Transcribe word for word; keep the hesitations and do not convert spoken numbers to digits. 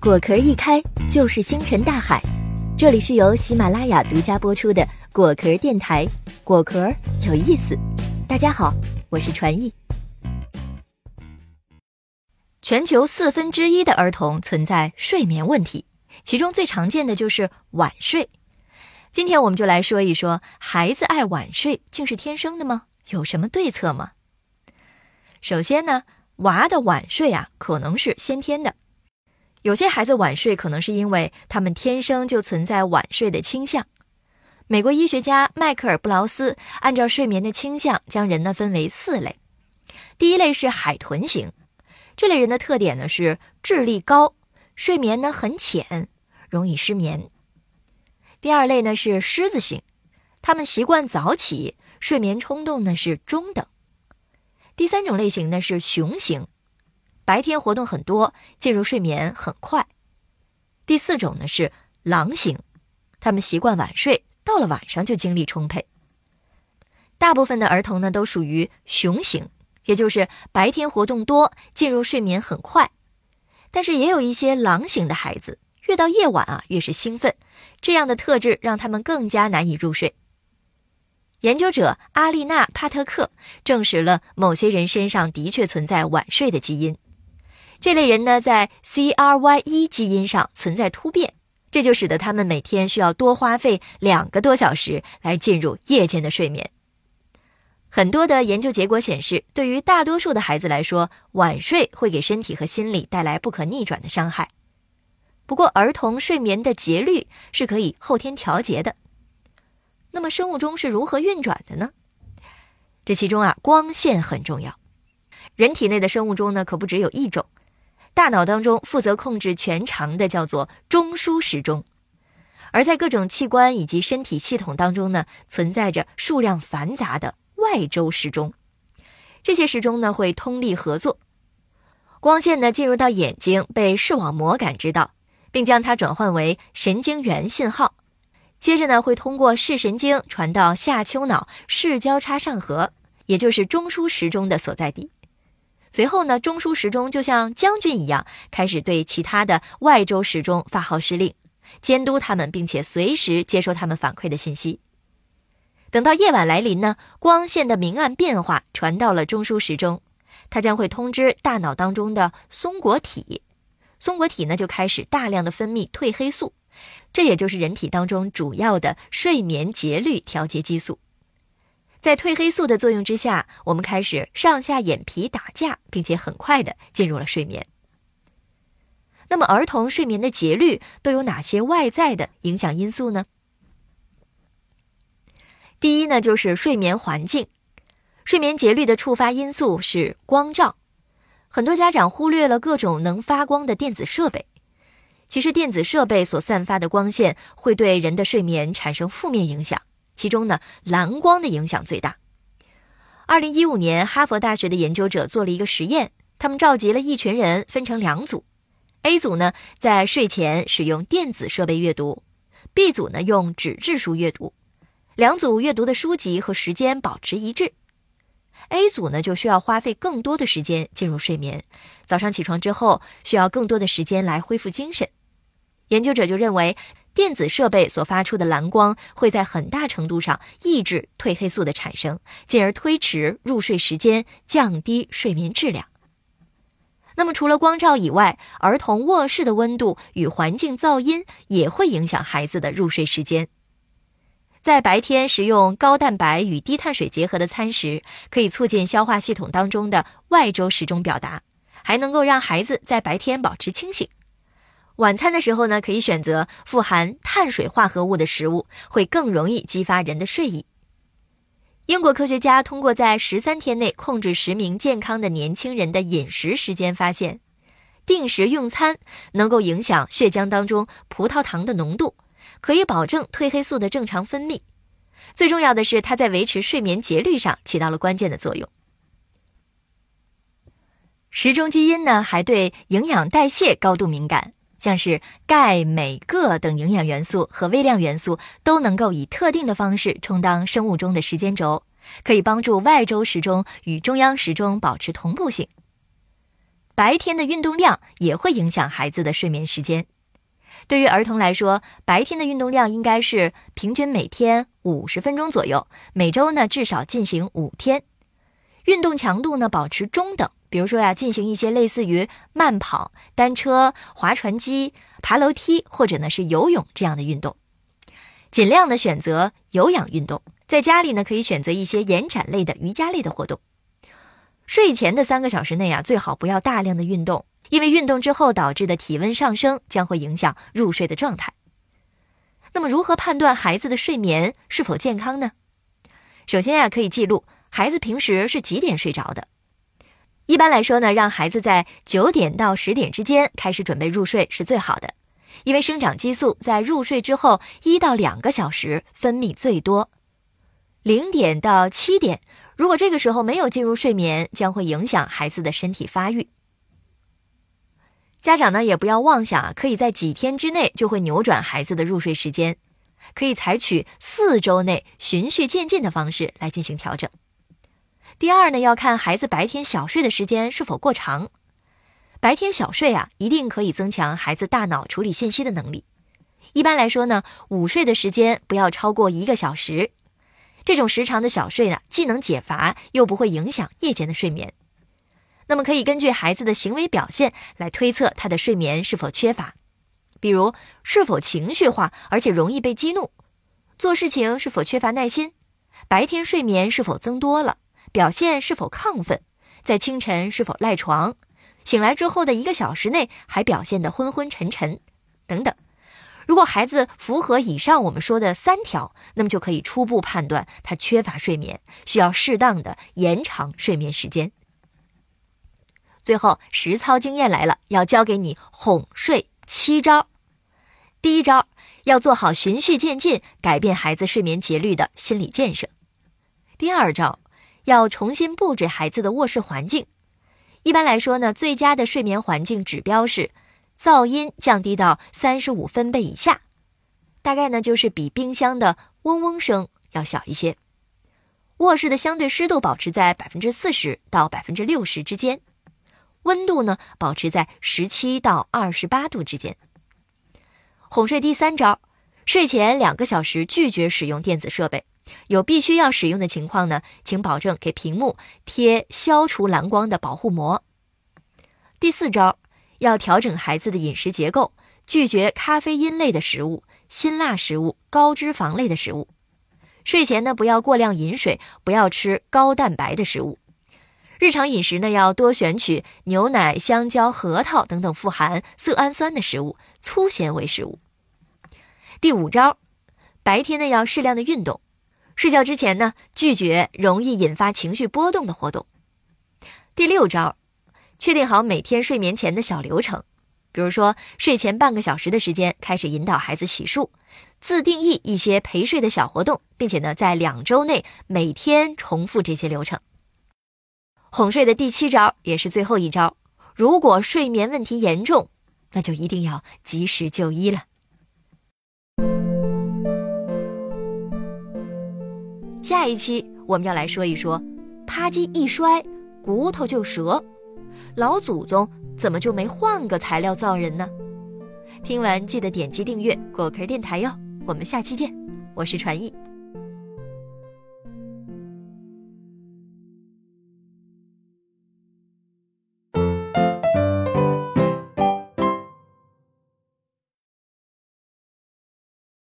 果壳一开就是星辰大海。这里是由喜马拉雅独家播出的果壳电台，果壳有意思。大家好，我是传艺。全球四分之一的儿童存在睡眠问题，其中最常见的就是晚睡。今天我们就来说一说，孩子爱晚睡竟是天生的吗？有什么对策吗？首先呢，娃的晚睡啊，可能是先天的。有些孩子晚睡可能是因为他们天生就存在晚睡的倾向。美国医学家迈克尔·布劳斯按照睡眠的倾向将人呢分为四类。第一类是海豚型，这类人的特点呢是智力高，睡眠呢很浅，容易失眠。第二类呢是狮子型，他们习惯早起，睡眠冲动呢是中等。第三种类型呢是熊型，白天活动很多，进入睡眠很快。第四种呢是狼型，他们习惯晚睡，到了晚上就精力充沛。大部分的儿童呢都属于熊型，也就是白天活动多，进入睡眠很快。但是也有一些狼型的孩子，越到夜晚啊越是兴奋，这样的特质让他们更加难以入睡。研究者阿丽娜·帕特克证实了某些人身上的确存在晚睡的基因。这类人呢，在 C R Y 一 基因上存在突变，这就使得他们每天需要多花费两个多小时来进入夜间的睡眠。很多的研究结果显示，对于大多数的孩子来说，晚睡会给身体和心理带来不可逆转的伤害。不过，儿童睡眠的节律是可以后天调节的。那么，生物钟是如何运转的呢？这其中啊，光线很重要。人体内的生物钟呢，可不只有一种。大脑当中负责控制全场的叫做中枢时钟，而在各种器官以及身体系统当中呢，存在着数量繁杂的外周时钟。这些时钟呢会通力合作，光线呢进入到眼睛，被视网膜感知到，并将它转换为神经元信号，接着呢会通过视神经传到下丘脑视交叉上核，也就是中枢时钟的所在地。随后呢，中枢时钟就像将军一样，开始对其他的外周时钟发号施令，监督他们，并且随时接收他们反馈的信息。等到夜晚来临呢，光线的明暗变化传到了中枢时钟，它将会通知大脑当中的松果体，松果体呢就开始大量的分泌褪黑素，这也就是人体当中主要的睡眠节律调节激素。在褪黑素的作用之下，我们开始上下眼皮打架，并且很快的进入了睡眠。那么儿童睡眠的节律都有哪些外在的影响因素呢？第一呢，就是睡眠环境。睡眠节律的触发因素是光照。很多家长忽略了各种能发光的电子设备。其实电子设备所散发的光线会对人的睡眠产生负面影响。其中呢，蓝光的影响最大。二零一五年，哈佛大学的研究者做了一个实验，他们召集了一群人分成两组。A 组呢，在睡前使用电子设备阅读 ，B 组呢用纸质书阅读。两组阅读的书籍和时间保持一致。A 组呢就需要花费更多的时间进入睡眠，早上起床之后需要更多的时间来恢复精神。研究者就认为，电子设备所发出的蓝光会在很大程度上抑制褪黑素的产生，进而推迟入睡时间，降低睡眠质量。那么除了光照以外，儿童卧室的温度与环境噪音也会影响孩子的入睡时间。在白天食用高蛋白与低碳水结合的餐食，可以促进消化系统当中的外周时钟表达，还能够让孩子在白天保持清醒。晚餐的时候呢，可以选择富含碳水化合物的食物，会更容易激发人的睡意。英国科学家通过在十三天内控制十名健康的年轻人的饮食时间发现，定时用餐能够影响血浆当中葡萄糖的浓度，可以保证褪黑素的正常分泌。最重要的是，它在维持睡眠节律上起到了关键的作用。时钟基因呢，还对营养代谢高度敏感。像是钙、镁、铬等营养元素和微量元素都能够以特定的方式充当生物钟的时间轴，可以帮助外周时钟与中央时钟保持同步性。 白天的运动量也会影响孩子的睡眠时间。对于儿童来说，白天的运动量应该是平均每天五十分钟左右，每周呢至少进行五天。运动强度呢保持中等，比如说呀，进行一些类似于慢跑、单车、划船机、爬楼梯或者呢是游泳这样的运动。尽量的选择有氧运动，在家里呢可以选择一些延展类的瑜伽类的活动。睡前的三个小时内啊，最好不要大量的运动，因为运动之后导致的体温上升将会影响入睡的状态。那么如何判断孩子的睡眠是否健康呢？首先啊，可以记录孩子平时是几点睡着的。一般来说呢，让孩子在九点到十点之间开始准备入睡是最好的，因为生长激素在入睡之后一到两个小时分泌最多。零点到七点，如果这个时候没有进入睡眠，将会影响孩子的身体发育。家长呢也不要妄想可以在几天之内就会扭转孩子的入睡时间，可以采取四周内循序渐进的方式来进行调整。第二呢，要看孩子白天小睡的时间是否过长。白天小睡啊，一定可以增强孩子大脑处理信息的能力。一般来说呢，午睡的时间不要超过一个小时。这种时长的小睡呢，既能解乏，又不会影响夜间的睡眠。那么可以根据孩子的行为表现来推测他的睡眠是否缺乏，比如是否情绪化，而且容易被激怒，做事情是否缺乏耐心，白天睡眠是否增多了，表现是否亢奋，在清晨是否赖床，醒来之后的一个小时内还表现得昏昏沉沉等等。如果孩子符合以上我们说的三条，那么就可以初步判断他缺乏睡眠，需要适当的延长睡眠时间。最后实操经验来了，要教给你哄睡七招。第一招，要做好循序渐进改变孩子睡眠节律的心理建设。第二招，要重新布置孩子的卧室环境。一般来说呢，最佳的睡眠环境指标是噪音降低到三十五分贝以下，大概呢就是比冰箱的嗡嗡声要小一些。卧室的相对湿度保持在 百分之四十 到 百分之六十 之间，温度呢保持在十七到二十八度之间。哄睡第三招，睡前两个小时拒绝使用电子设备，有必须要使用的情况呢，请保证给屏幕贴消除蓝光的保护膜。第四招，要调整孩子的饮食结构，拒绝咖啡因类的食物、辛辣食物、高脂肪类的食物。睡前呢，不要过量饮水，不要吃高蛋白的食物。日常饮食呢，要多选取牛奶、香蕉、核桃等等富含色氨酸的食物，粗纤维食物。第五招，白天呢要适量的运动，睡觉之前呢，拒绝容易引发情绪波动的活动。第六招，确定好每天睡眠前的小流程，比如说睡前半个小时的时间开始引导孩子洗漱，自定义一些陪睡的小活动，并且呢，在两周内每天重复这些流程。哄睡的第七招也是最后一招，如果睡眠问题严重，那就一定要及时就医了。下一期我们要来说一说，啪叽一摔，骨头就折，老祖宗怎么就没换个材料造人呢？听完记得点击订阅果壳电台哟，我们下期见，我是传艺。